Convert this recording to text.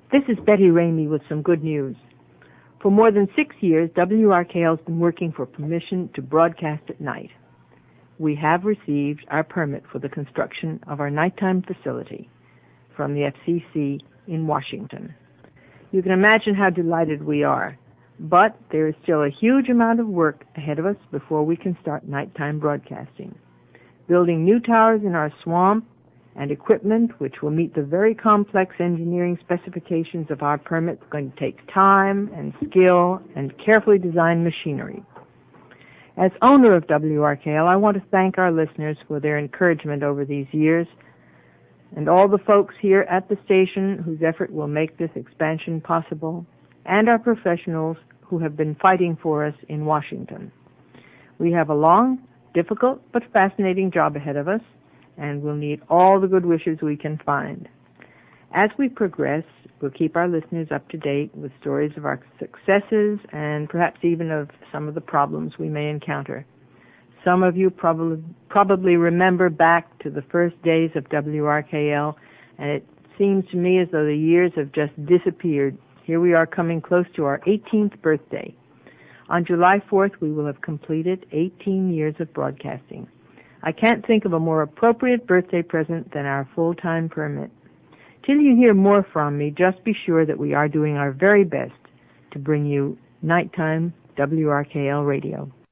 This is Betty Ramey with some good news. For more than 6 years, WRKL has been working for permission to broadcast at night. We have received our permit for the construction of our nighttime facility from the FCC in Washington. You can imagine how delighted we are, but there is still a huge amount of work ahead of us before we can start nighttime broadcasting. Building new towers in our swamp and equipment which will meet the very complex engineering specifications of our permit is going to take time and skill and carefully designed machinery. As owner of WRKL, I want to thank our listeners for their encouragement over these years and all the folks here at the station whose effort will make this expansion possible, and our professionals who have been fighting for us in Washington. We have a long, difficult, but fascinating job ahead of us, and we'll need all the good wishes we can find. As we progress, we'll keep our listeners up to date with stories of our successes and perhaps even of some of the problems we may encounter. Some of you probably remember back to the first days of WRKL, and it seems to me as though the years have just disappeared. Here we are coming close to our 18th birthday. On July 4th, we will have completed 18 years of broadcasting. I can't think of a more appropriate birthday present than our full-time permit. Till you hear more from me, just be sure that we are doing our very best to bring you nighttime WRKL radio.